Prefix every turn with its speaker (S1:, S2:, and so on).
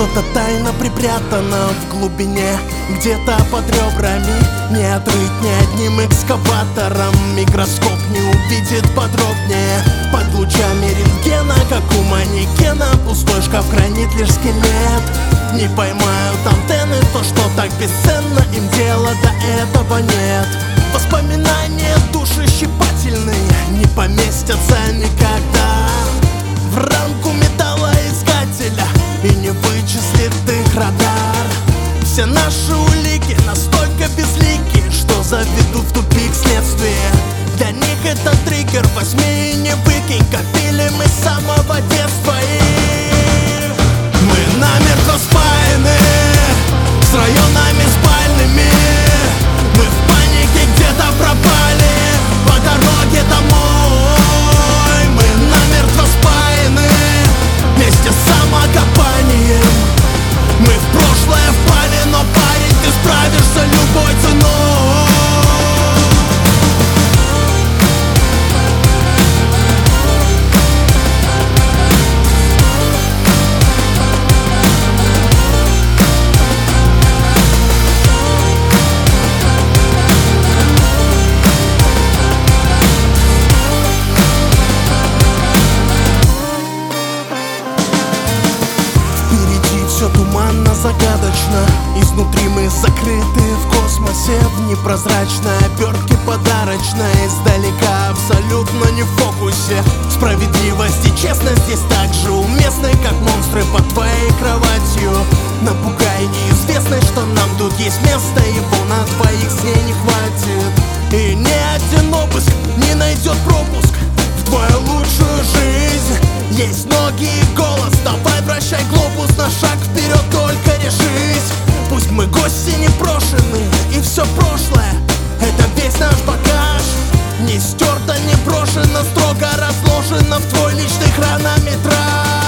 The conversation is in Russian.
S1: Что-то тайно припрятано в глубине, где-то под ребрами. Не отрыть ни одним экскаватором, микроскоп не увидит подробнее. Под лучами рентгена, как у манекена, пустой шкаф хранит лишь скелет. Не поймают антенны то, что так бесценно, им дела до этого нет. Воспоминания душещипательные не поместятся никогда в рамку металлоискателя и не вычислит их радар. Все наши улики настолько безлики, что заведут в тупик следствие. Для них это триггер, возьми и не выкинь. Копили мы с самого детства и мы намертво спаяны с районами спальными. Мы в панике где-то пропали по дороге домой. Мы намертво спаяны вместе с самокопанием. Мы в прошлое впали, но парень, ты справишься любой ценой. Все туманно, загадочно. Изнутри мы закрыты в космосе, в непрозрачной обертке подарочной. Издалека абсолютно не в фокусе. Справедливость и честность здесь так же уместны, как монстры под твоей кроватью. Напугай неизвестность, что нам тут есть место, его на твоих с ней не хватит. И ни один обыск не найдет пропуск в твою лучшую жизнь. Есть ноги и голос, давай вращай глобус на шаг вперед, только решись. Пусть мы гости непрошеные, и все прошлое — это весь наш багаж. Не стерто, не брошено, строго разложено в твой личный хронометраж.